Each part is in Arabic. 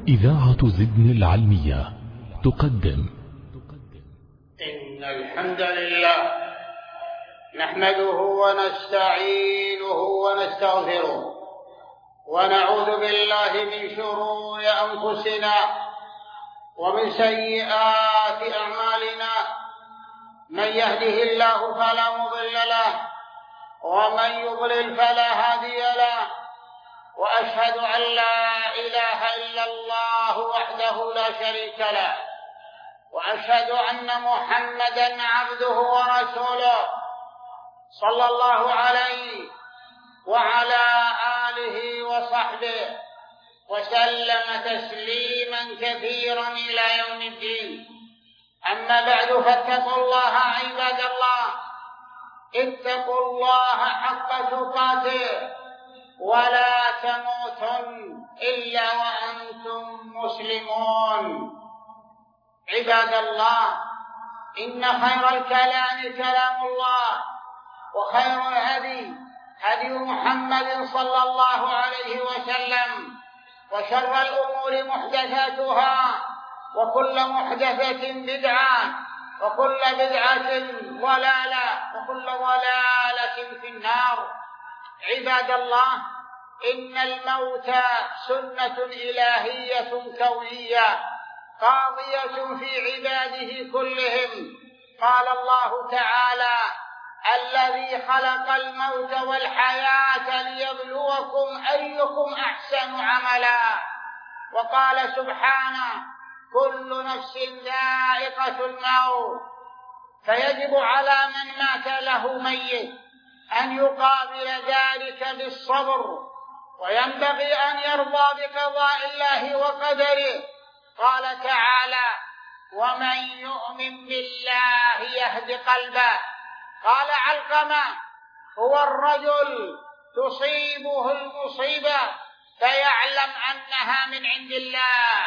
إذاعة زدن العلمية تقدم. إن الحمد لله نحمده ونستعينه ونستغفره ونعوذ بالله من شرور أنفسنا ومن سيئات أعمالنا. من يهده الله فلا مضل له ومن يضلل فلا هادي له، وأشهد أن لا إله إلا الله وحده لا شريك له، وأشهد أن محمدًا عبده ورسوله صلى الله عليه وعلى آله وصحبه وسلم تسليمًا كثيرًا إلى يوم الدين. أما بعد، فاتقوا الله عباد الله، اتقوا الله حق تقاته ولا تموتن إلا وأنتم مسلمون. عباد الله، إن خير الكلام كلام الله، وخير الهدي هدي محمد صلى الله عليه وسلم، وشر الأمور محدثاتها، وكل محدثة بدعة، وكل بدعة ضلالة، وكل ضلالة في النار. عباد الله، إن الموت سنة إلهية كونية قاضية في عباده كلهم. قال الله تعالى: الذي خلق الموت والحياة ليبلوكم أيكم أحسن عملا. وقال سبحانه: كل نفس ذائقة الموت. فيجب على من مات له ميت أن يقابل ذلك بالصبر، وينبغي أن يرضى بقضاء الله وقدره. قال تعالى: ومن يؤمن بالله يهد قلبه. قال علقمة: هو الرجل تصيبه المصيبة فيعلم أنها من عند الله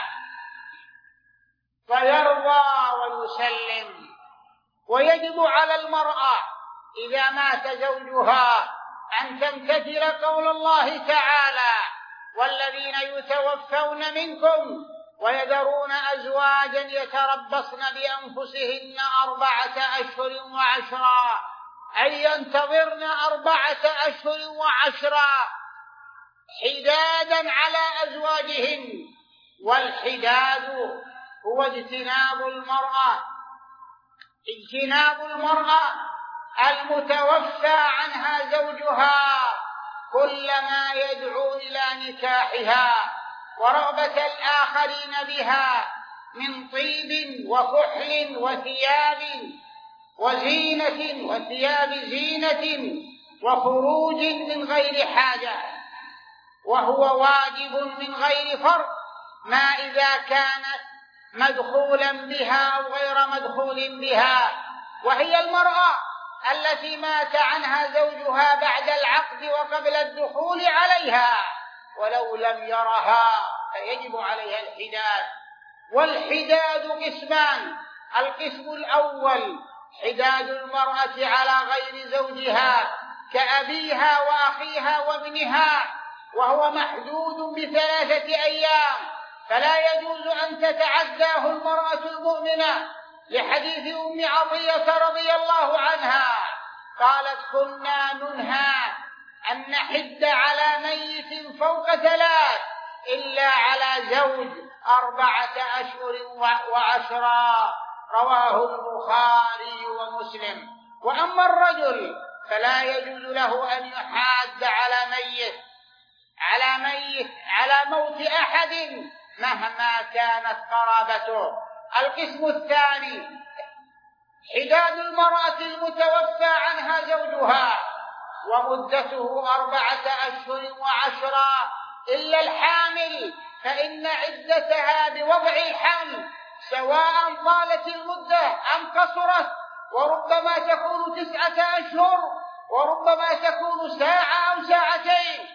فيرضى ويسلم. ويجب على المرأة إذا مات زوجها أن تمتثل قول الله تعالى: والذين يتوفون منكم ويذرون أزواجا يتربصن بأنفسهن 4 أشهر وعشرا، أي ينتظرن 4 أشهر وعشرا حدادا على أزواجهن. والحداد هو اجتناب المرأة المتوفى عنها زوجها كل ما يدعو إلى نكاحها ورغبة الآخرين بها من طيب وكحل وثياب زينة وخروج من غير حاجة، وهو واجب من غير فرق، ما إذا كانت مدخولا بها أو غير مدخول بها. وهي المرأة التي مات عنها زوجها بعد العقد وقبل الدخول عليها ولو لم يرها فيجب عليها الحداد. والحداد قسمان: القسم الأول حداد المرأة على غير زوجها كأبيها وأخيها وابنها، وهو محدود ب3 أيام، فلا يجوز أن تتعداه المرأة المؤمنة، لحديث أم عطية رضي الله عنها قالت: كنا ننهى أن نحد على ميت فوق 3 إلا على زوج 4 أشهر وعشرا. رواه البخاري ومسلم. وأما الرجل فلا يجوز له أن يحاد على موت أحد مهما كانت قرابته. القسم الثاني حداد المرأة المتوفى عنها زوجها، ومدته 4 أشهر وعشرا إلا الحامل، فإن عدتها بوضع الحمل سواء طالت المدة أم قصرت، وربما تكون 9 أشهر، وربما تكون ساعة أو ساعتين.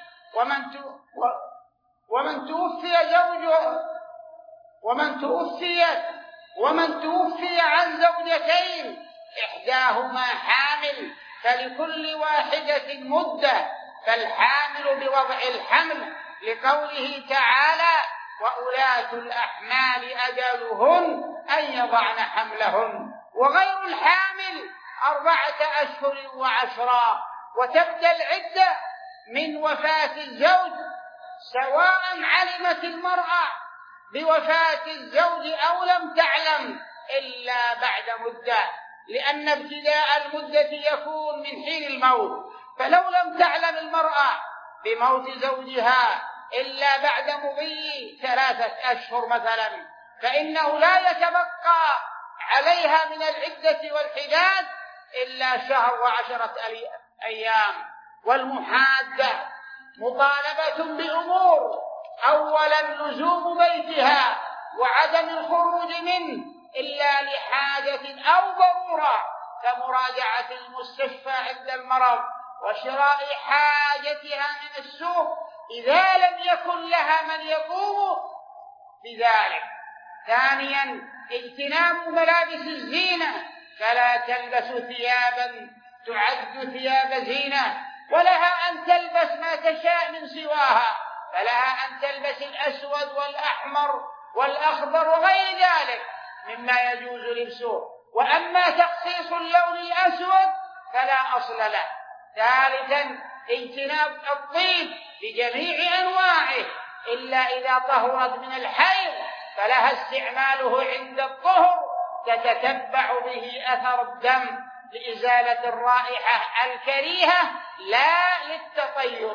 ومن توفي عن زوجتين إحداهما حامل فلكل واحدة مدة، فالحامل بوضع الحمل، لقوله تعالى: وأولاة الأحمال أجلهن أن يضعن حملهن. وغير الحامل 4 أشهر و10، وتبدأ العدة من وفاة الزوج، سواء علمت المرأة بوفاة الزوج أو لم تعلم إلا بعد مدة، لأن ابتداء المدة يكون من حين الموت. فلو لم تعلم المرأة بموت زوجها إلا بعد مضي 3 أشهر مثلا، فإنه لا يتبقى عليها من العدة والحداد إلا 1 شهر و10 أيام. والمحادة مطالبة بأمور: أولا لزوم بيتها وعدم الخروج منه إلا لحاجة أو ضرورة، كمراجعة المستشفى عند المرض وشراء حاجتها من السوق إذا لم يكن لها من يقوم بذلك. ثانيا اجتناب ملابس الزينة، فلا تلبس ثيابا تعد ثياب زينة، ولها أن تلبس ما تشاء من سواها، فلها أن تلبس الأسود والأحمر والأخضر وغير ذلك مما يجوز لبسه. وأما تخصيص اللون الأسود فلا أصل له. ثالثا اجتناب الطيب بجميع أنواعه إلا إذا طهرت من الحيض، فلها استعماله عند الطهر تتتبع به أثر الدم لإزالة الرائحة الكريهة لا للتطيب.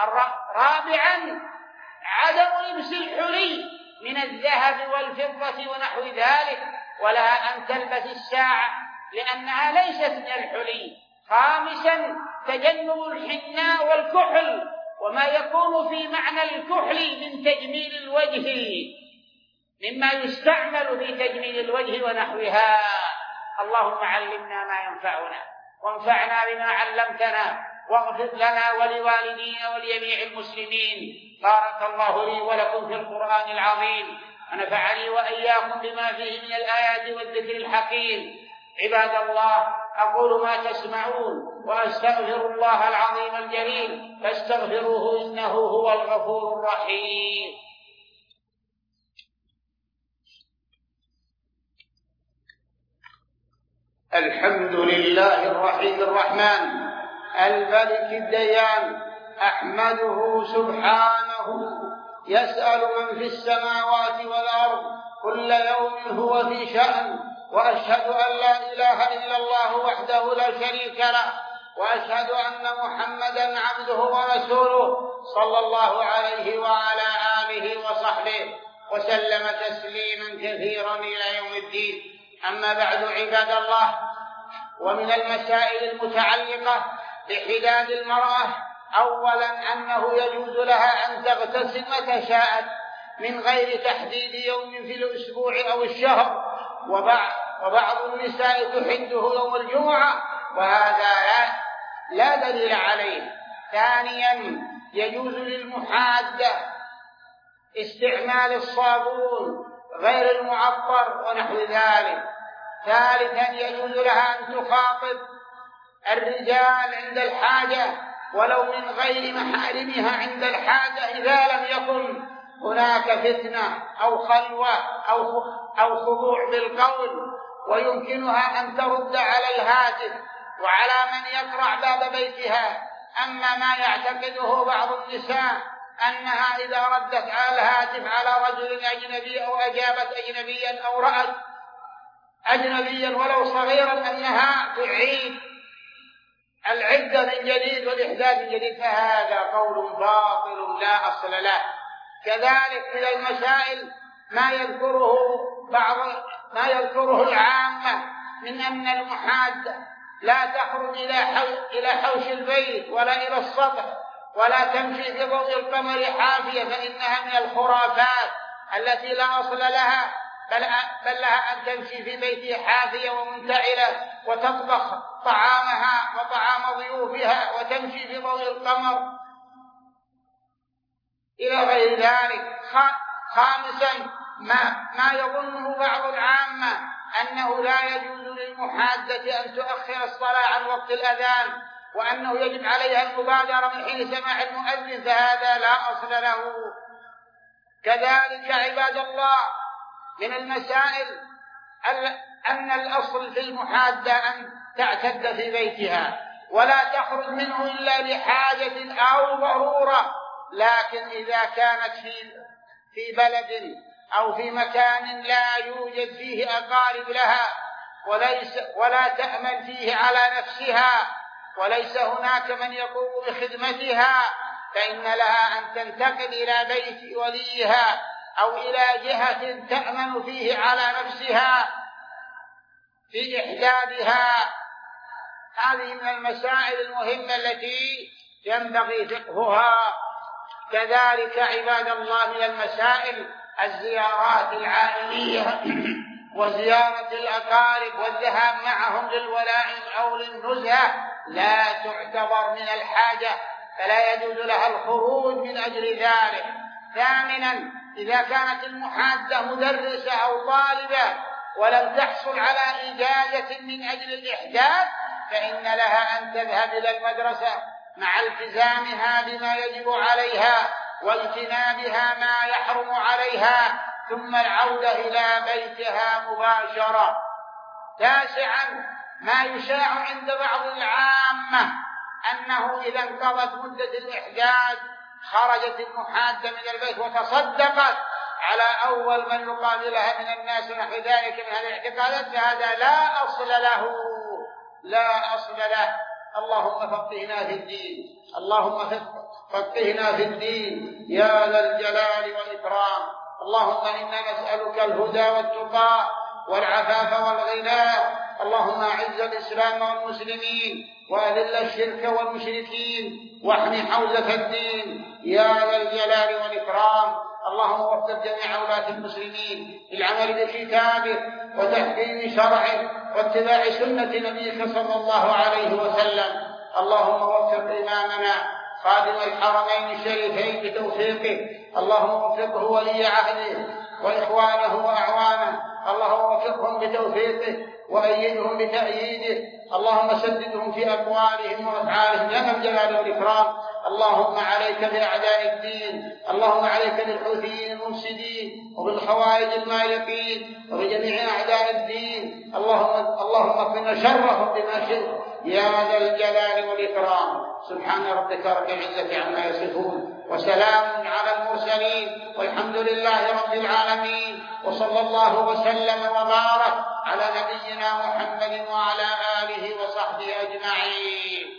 رابعا عدم لبس الحلي من الذهب والفضة ونحو ذلك، ولها أن تلبس الساعة لأنها ليست من الحلي. خامسا تجنب الحناء والكحل وما يكون في معنى الكحل من تجميل الوجه مما يستعمل في تجميل الوجه ونحوها. اللهم علمنا ما ينفعنا وانفعنا بما علمتنا، واغفر لنا ولوالدينا ولجميع المسلمين. بارك الله لي ولكم في القرآن العظيم، ونفعني وإياكم بما فيه من الآيات والذكر الحكيم. عباد الله، أقول ما تسمعون وأستغفر الله العظيم الجليل، فاستغفروه إنه هو الغفور الرحيم. الحمد لله الرحيم الرحمن الملك الديان، أحمده سبحانه، يسأل من في السماوات والأرض كل يوم هو في شأن، وأشهد أن لا إله إلا الله وحده لا شريك له، وأشهد أن محمدًا عبده ورسوله صلى الله عليه وعلى آله وصحبه وسلم تسليمًا كثيرًا إلى يوم الدين. أما بعد، عباد الله، ومن المسائل المتعلقة بحداد المرأة أولاً أنه يجوز لها أن تغتسل متى شاءت من غير تحديد يوم في الأسبوع أو الشهر، وبعض النساء تحده يوم الجمعة، وهذا لا دليل عليه. ثانياً يجوز للمحادة استعمال الصابون غير المعطر ونحو ذلك. ثالثاً يجوز لها أن تخاطب الرجال عند الحاجة ولو من غير محارمها عند الحاجة إذا لم يكن هناك فتنة أو خلوة أو خضوع بالقول، ويمكنها أن ترد على الهاتف وعلى من يقرع باب بيتها. أما ما يعتقده بعض النساء أنها إذا ردت على الهاتف على رجل أجنبي أو أجابت أجنبيا أو رأت أجنبيا ولو صغيرا أنها تعيد العدة من جديد والإحداث من جديد، فهذا قول باطل لا أصل له. كذلك من المسائل ما يذكره العامة من أن المحادة لا تخرج إلى حوش البيت ولا إلى السطح ولا تمشي في ضوء القمر حافية، فإنها من الخرافات التي لا أصل لها، بل لها أن تمشي في بيتها حافية ومنتعلة وتطبخ طعامها وطعام ضيوفها وتمشي في ضوء القمر إلى غير ذلك. خامسا ما يظنه بعض العامة أنه لا يجوز للمحادة أن تؤخر الصلاة عن وقت الأذان، وأنه يجب عليها المبادرة من حين سماع المؤذن، فهذا لا أصل له. كذلك عباد الله من المسائل أن الأصل في المحادة أن تعتد في بيتها ولا تخرج منه إلا لحاجة أو ضرورة، لكن إذا كانت في بلد أو في مكان لا يوجد فيه أقارب لها ولا تأمن فيه على نفسها وليس هناك من يقوم بخدمتها، فإن لها أن تنتقل إلى بيت وليها أو إلى جهة تأمن فيه على نفسها في إحدادها. هذه من المسائل المهمة التي ينبغي فقهها. كذلك عباد الله من المسائل الزيارات العائلية وزيارة الأقارب والذهاب معهم للولائم أو للنزهة لا تعتبر من الحاجة، فلا يجوز لها الخروج من أجل ذلك. ثامنا، إذا كانت المحادة مدرسة أو طالبة ولم تحصل على إجازة من أجل الإحداث فإن لها أن تذهب إلى المدرسة مع التزامها بما يجب عليها واجتنابها ما يحرم عليها، ثم العودة إلى بيتها مباشرة. تاسعا، ما يشاع عند بعض العامة أنه إذا انقضت مدة الإحداث خرجت المحادة من البيت وتصدقت على أول من يقابلها من الناس ونحو ذلك من هذه الاعتقادات، فهذا لا أصل له، لا أصل له. اللهم فقهنا في الدين، اللهم فقهنا في الدين يا ذا الجلال والإكرام. اللهم إنا نسألك الهدى والتقى والعفاف والغنى. اللهم أعز الإسلام والمسلمين وأذل الشرك والمشركين واحم حوزة الدين يا ذا الجلال والإكرام. اللهم وفق جميع ولاة المسلمين للعمل بكتابه وتحكيم شرعه واتباع سنة نبيك صلى الله عليه وسلم. اللهم وفق إمامنا خادم الحرمين الشريفين بتوفيقه، اللهم وفقه ولي عهده وإخوانه وأعوانه، اللهم وفقهم بتوفيقه وأيدهم بتأييده، اللهم سددهم في أقوالهم وأفعالهم يا ذا الجلال والإكرام. اللهم عليك بأعداء الدين، اللهم عليك بالحوثيين المفسدين وبالخوارج المالقين وبجميع أعداء الدين، اللهم اكفنا شرهم بما شئت يا ذا الجلال والإكرام. سبحان ربك رب العزة عما يصفون وسلام على المرسلين والحمد لله رب العالمين، وصلى الله وسلم وبارك على نبينا محمد وعلى آله وصحبه أجمعين.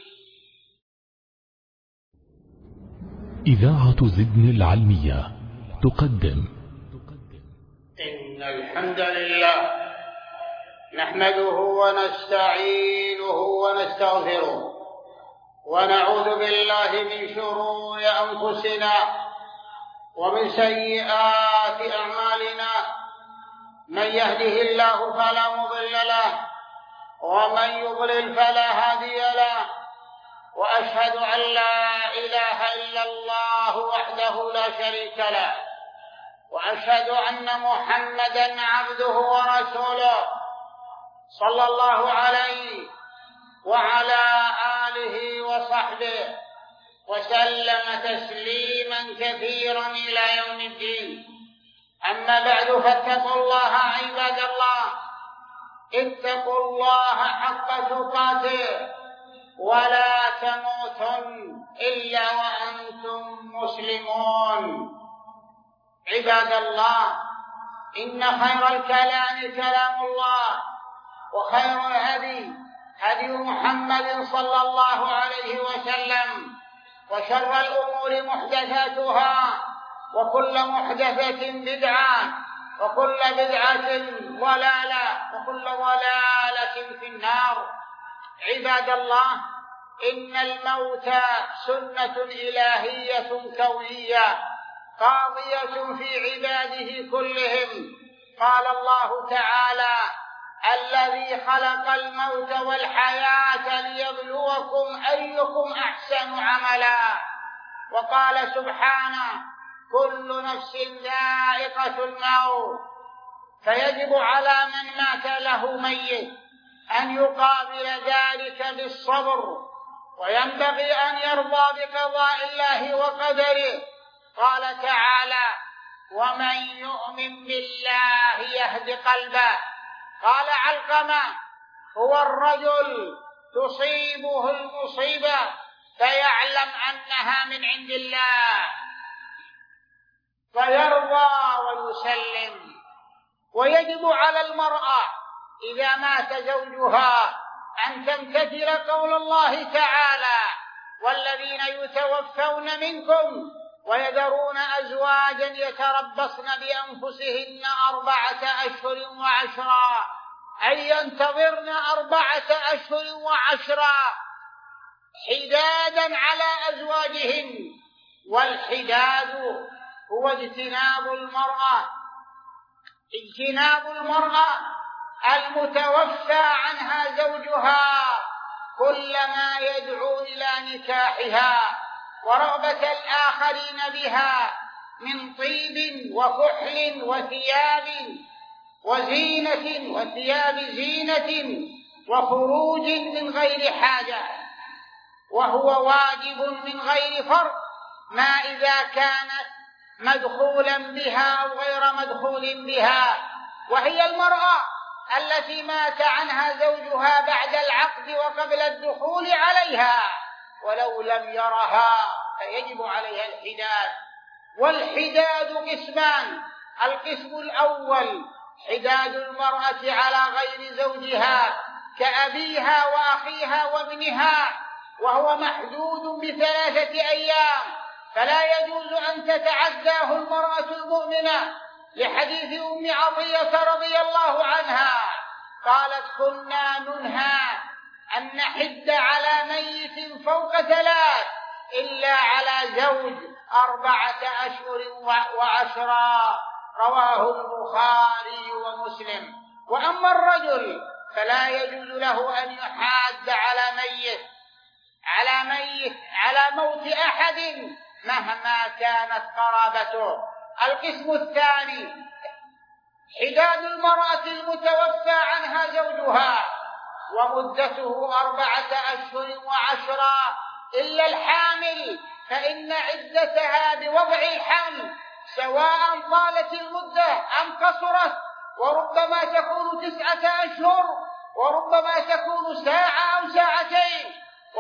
إذاعة زدن العلمية تقدم إن الحمد لله نحمده ونستعينه ونستغفره ونعوذ بالله من شرور أنفسنا ومن سيئات أعمالنا، من يهده الله فلا مضل له ومن يضلل فلا هادي له، وأشهد أن لا إله إلا الله وحده لا شريك له، وأشهد أن محمدًا عبده ورسوله صلى الله عليه وعلى آله وصحبه وسلم تسليمًا كثيرًا إلى يوم الدين. أما بعد، فاتقوا الله عباد الله، اتقوا الله حق تقاته ولا تموتن إلا وأنتم مسلمون. عباد الله، إن خير الكلام كلام الله، وخير الهدي هدي محمد صلى الله عليه وسلم، وشر الأمور محدثاتها، وكل محدثة بدعة، وكل بدعة ضلالة، وكل ضلالة في النار. عباد الله، إن الموت سنة إلهية كونية قاضية في عباده كلهم. قال الله تعالى: الذي خلق الموت والحياة ليبلوكم أيكم أحسن عملا. وقال سبحانه: كل نفس ذائقة الموت. فيجب على من مات له ميت أن يقابل ذلك بالصبر، وينبغي أن يرضى بقضاء الله وقدره. قال تعالى: ومن يؤمن بالله يهد قلبه. قال علقمة: هو الرجل تصيبه المصيبة فيعلم أنها من عند الله فيرضى ويسلم. ويجب على المرأة إذا مات زوجها أن تمتثل قول الله تعالى: والذين يتوفون منكم ويذرون أزواجا يتربصن بأنفسهن 4 أشهر وعشرا، أي ينتظرن 4 أشهر وعشرا حدادا على أزواجهن. والحداد هو اجتناب المرأة المتوفى عنها زوجها كل ما يدعو إلى نكاحها ورغبة الآخرين بها من طيب وكحل وثياب زينة وخروج من غير حاجة، وهو واجب من غير فرق، ما إذا كانت مدخولا بها أو غير مدخول بها. وهي المرأة التي مات عنها زوجها بعد العقد وقبل الدخول عليها ولو لم يرها فيجب عليها الحداد. والحداد قسمان: القسم الأول حداد المرأة على غير زوجها كأبيها وأخيها وابنها، وهو محدود ب3 أيام، فلا يجوز أن تتعداه المرأة المؤمنة، لحديث أم عطية رضي الله عنها قالت: كنا ننهى أن نحد على ميت فوق 3 إلا على زوج 4 أشهر وعشرا، رواه البخاري ومسلم. وأما الرجل فلا يجوز له أن يحاد على موت أحد مهما كانت قرابته. القسم الثاني حداد المرأة المتوفى عنها زوجها ومدته 4 أشهر وعشرا إلا الحامل، فإن عدتها بوضع الحمل سواء طالت المدة أم قصرت، وربما تكون 9 أشهر وربما تكون ساعة أو ساعتين.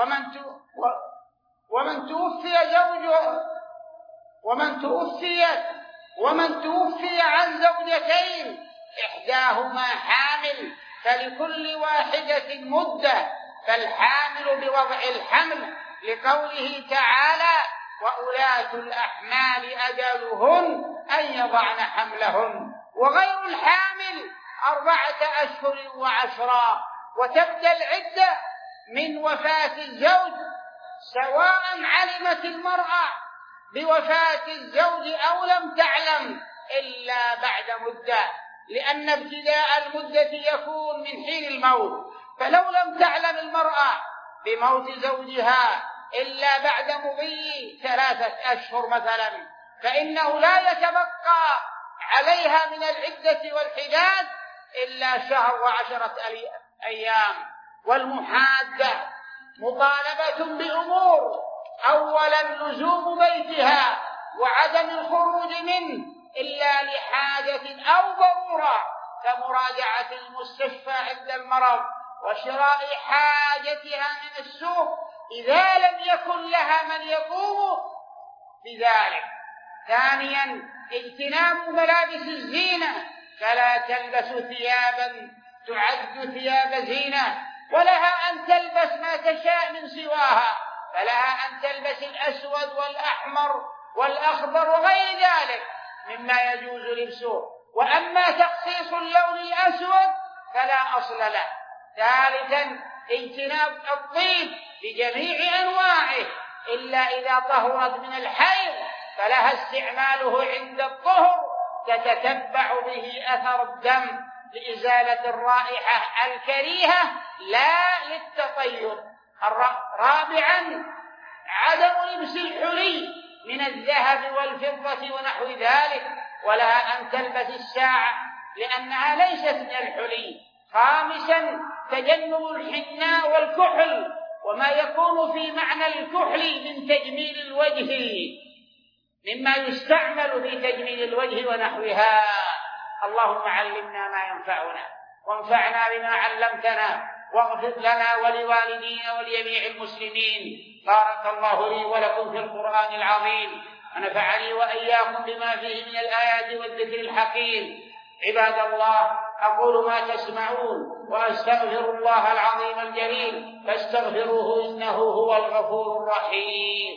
ومن توفي عن زوجتين إحداهما حامل فلكل واحدة مدة، فالحامل بوضع الحمل، لقوله تعالى: وأولاة الأحمال أجلهن أن يضعن حملهن. وغير الحامل 4 أشهر وعشرا. وتبدأ العدة من وفاة الزوج، سواء علمت المرأة بوفاة الزوج أو لم تعلم، إلا بعد مدة، لأن ابتداء المدة يكون من حين الموت. فلو لم تعلم المرأة بموت زوجها إلا بعد مضي 3 أشهر مثلا، فإنه لا يتبقى عليها من العدة والحداد إلا 1 شهر و10 أيام. والمحادة مطالبة بأمور: أولا لزوم بيتها وعدم الخروج منه إلا لحاجة أو ضرورة كمراجعة المستشفى عند المرض وشراء حاجتها من السوق إذا لم يكن لها من يقوم بذلك. ثانيا اجتناب ملابس الزينة، فلا تلبس ثيابا تعد ثياب زينة، ولها أن تلبس ما تشاء من سواها، فلها أن تلبس الأسود والأحمر والأخضر وغير ذلك مما يجوز لبسه. وأما تخصيص اللون الأسود فلا أصل له. ثالثا اجتناب الطيب بجميع أنواعه إلا إذا طهرت من الحيض، فلها استعماله عند الطهر تتتبع به أثر الدم لإزالة الرائحة الكريهة لا للتطيب. رابعا عدم لبس الحلي من الذهب والفضة ونحو ذلك، ولها أن تلبس الساعة لأنها ليست من الحلي. خامسا تجنب الحناء والكحل وما يكون في معنى الكحل من تجميل الوجه. مما يستعمل في تجميل الوجه ونحوها. اللهم علمنا ما ينفعنا وانفعنا بما علمتنا واغفر لنا ولوالدينا ولجميع المسلمين. بارك الله لي ولكم في القرآن العظيم ونفعني وإياكم بما فيه من الآيات والذكر الحكيم. عباد الله، أقول ما تسمعون وأستغفر الله العظيم الجليل فاستغفروه إنه هو الغفور الرحيم.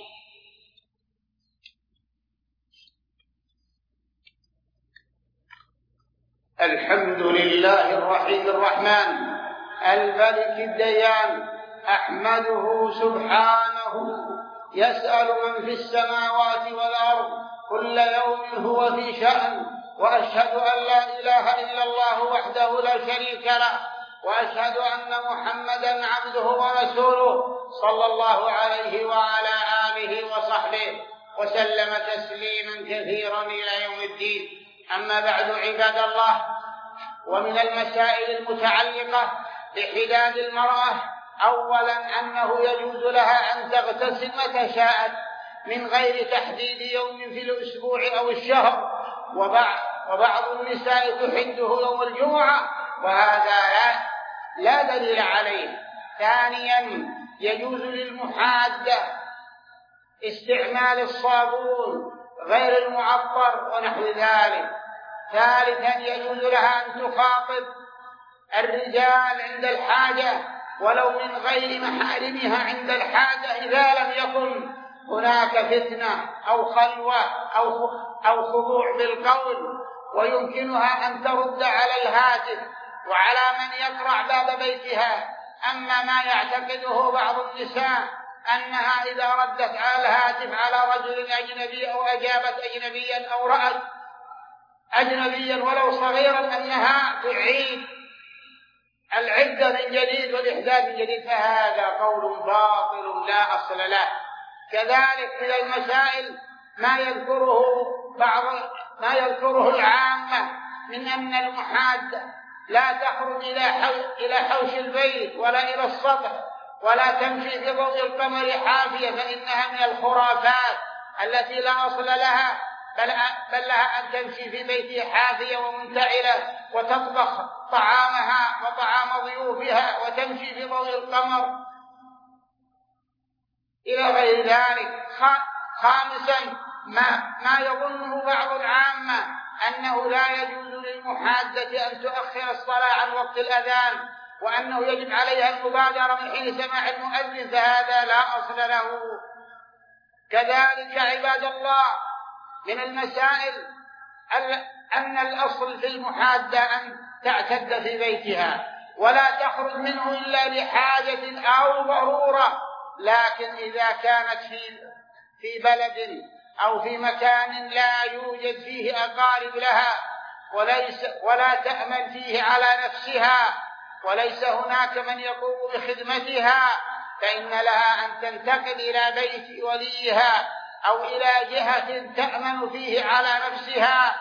الحمد لله الرحيم الرحمن الملك الديان، أحمده سبحانه يسأل من في السماوات والأرض كل يوم هو في شأن، وأشهد أن لا إله إلا الله وحده لا شريك له، وأشهد أن محمدًا عبده ورسوله صلى الله عليه وعلى آله وصحبه وسلم تسليما كثيرا إلى يوم الدين. أما بعد عباد الله، ومن المسائل المتعلقة بحداد المرأة أولا أنه يجوز لها أن تغتسل متى شاءت من غير تحديد يوم في الأسبوع أو الشهر، وبعض النساء تحده يوم الجمعة وهذا لا دليل عليه. ثانيا يجوز للمحادة استعمال الصابون غير المعطر ونحو ذلك. ثالثا يجوز لها أن تخاطب الرجال عند الحاجة ولو من غير محارمها عند الحاجة إذا لم يكن هناك فتنة أو خلوة أو خضوع بالقول، ويمكنها أن ترد على الهاتف وعلى من يقرع باب بيتها. أما ما يعتقده بعض النساء أنها إذا ردت على الهاتف على رجل أجنبي أو أجابت أجنبيا أو رأت أجنبيا ولو صغيرا أنها تعيد العدة من جديد والإحداث من جديد، فهذا قول باطل لا أصل له. كذلك من المسائل ما يذكره العامة من أن المحادة لا تخرج إلى حوش البيت ولا إلى السطح ولا تمشي في ضوء القمر حافية، فإنها من الخرافات التي لا أصل لها، بل لها أن تمشي في بيتها حافية ومنتعلة وتطبخ طعامها وطعام ضيوفها وتمشي في ضوء القمر إلى غير ذلك. خامسا ما يظنه بعض العامة أنه لا يجوز للمحادة أن تؤخر الصلاة عن وقت الأذان، وأنه يجب عليها المبادرة من حين سماع المؤذن، فهذا لا أصل له. كذلك عباد الله من المسائل أن الأصل في المحادة أن تعتد في بيتها ولا تخرج منه إلا لحاجة أو ضرورة، لكن إذا كانت في بلد أو في مكان لا يوجد فيه أقارب لها ولا تأمن فيه على نفسها وليس هناك من يقوم بخدمتها، فإن لها أن تنتقل إلى بيت وليها أو إلى جهة تأمن فيه على نفسها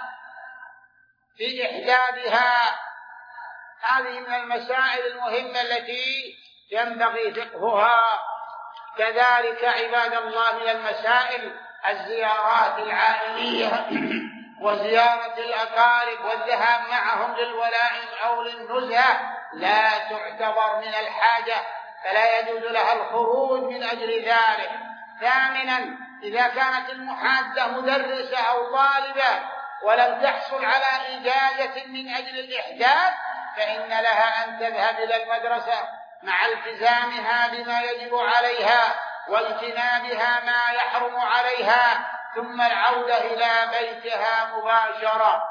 في إحدادها. هذه من المسائل المهمة التي ينبغي فقهها. كذلك عباد الله من المسائل الزيارات العائلية وزيارة الأقارب والذهاب معهم للولائم أو للنزهة لا تعتبر من الحاجة، فلا يجوز لها الخروج من أجل ذلك. ثامنا إذا كانت المحادة مدرسة أو طالبة ولم تحصل على إجازة من أجل الإحداث فإن لها أن تذهب إلى المدرسة مع التزامها بما يجب عليها واجتنابها ما يحرم عليها ثم العودة إلى بيتها مباشرة.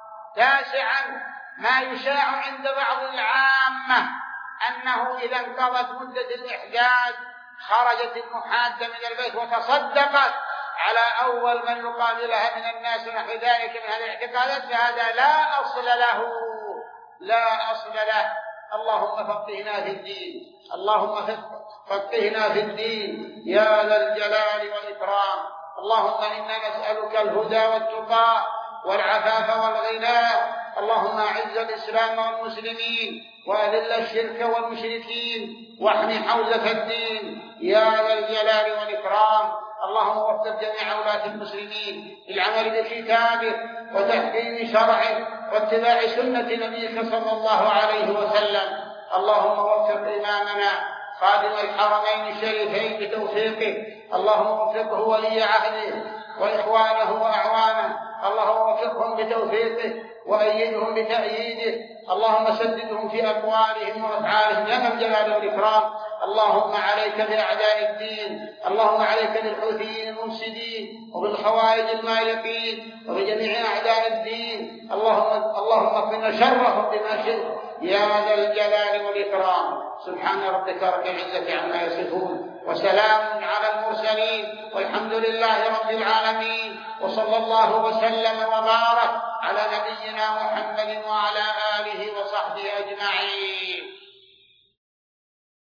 تاسعا ما يشاع عند بعض العامة أنه إذا انقضت مدة الإحداث خرجت المحادة من البيت وتصدقت على أول من يقابلها من الناس ونحو ذلك من هذه الاعتقادات، فهذا لا أصل له، لا أصل له. اللهم فقهنا في الدين، اللهم فقهنا في الدين يا ذا الجلال والإكرام. اللهم إنا نسألك الهدى والتقى والعفاف والغنى. اللهم أعز الإسلام والمسلمين وأذل الشرك والمشركين واحم حوزة الدين يا ذا الجلال والإكرام. اللهم وفق جميع ولاة المسلمين للعمل بكتابه وتحكيم شرعه واتباع سنة نبيك صلى الله عليه وسلم. اللهم وفق إمامنا خادم الحرمين الشريفين بتوفيقه، اللهم وفقه ولي عهده وإخوانه وأعوانه، اللهم وفقهم بتوفيقه وأيدهم بتأييده، اللهم سددهم في أقوالهم وأفعالهم يا ذا الجلال والإكرام. اللهم عليك بأعداء الدين، اللهم عليك بالحوثيين المفسدين وبالخوارج المالقين وبجميع أعداء الدين، اللهم اكفنا شرهم بما شئت يا ذا الجلال والإكرام. سبحان ربك رب العزة عما يصفون وسلام على المرسلين والحمد لله رب العالمين، وصلى الله وسلم وبارك على نبينا محمد وعلى آله وصحبه أجمعين.